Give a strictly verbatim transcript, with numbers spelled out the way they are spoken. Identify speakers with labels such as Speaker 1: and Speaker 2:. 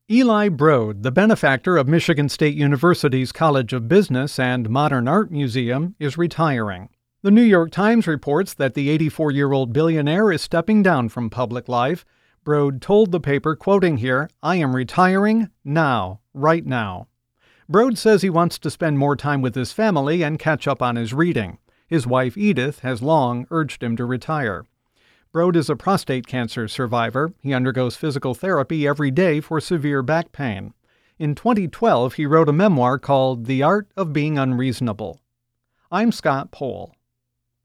Speaker 1: Eli Broad, the benefactor of Michigan State University's College of Business and Modern Art Museum, is retiring. The New York Times reports that the eighty-four-year-old billionaire is stepping down from public life. Broad told the paper, quoting here, "I am retiring now, right now." Broad says he wants to spend more time with his family and catch up on his reading. His wife, Edith, has long urged him to retire. Broad is a prostate cancer survivor. He undergoes physical therapy every day for severe back pain. In twenty twelve, he wrote a memoir called The Art of Being Unreasonable. I'm Scott Pohl.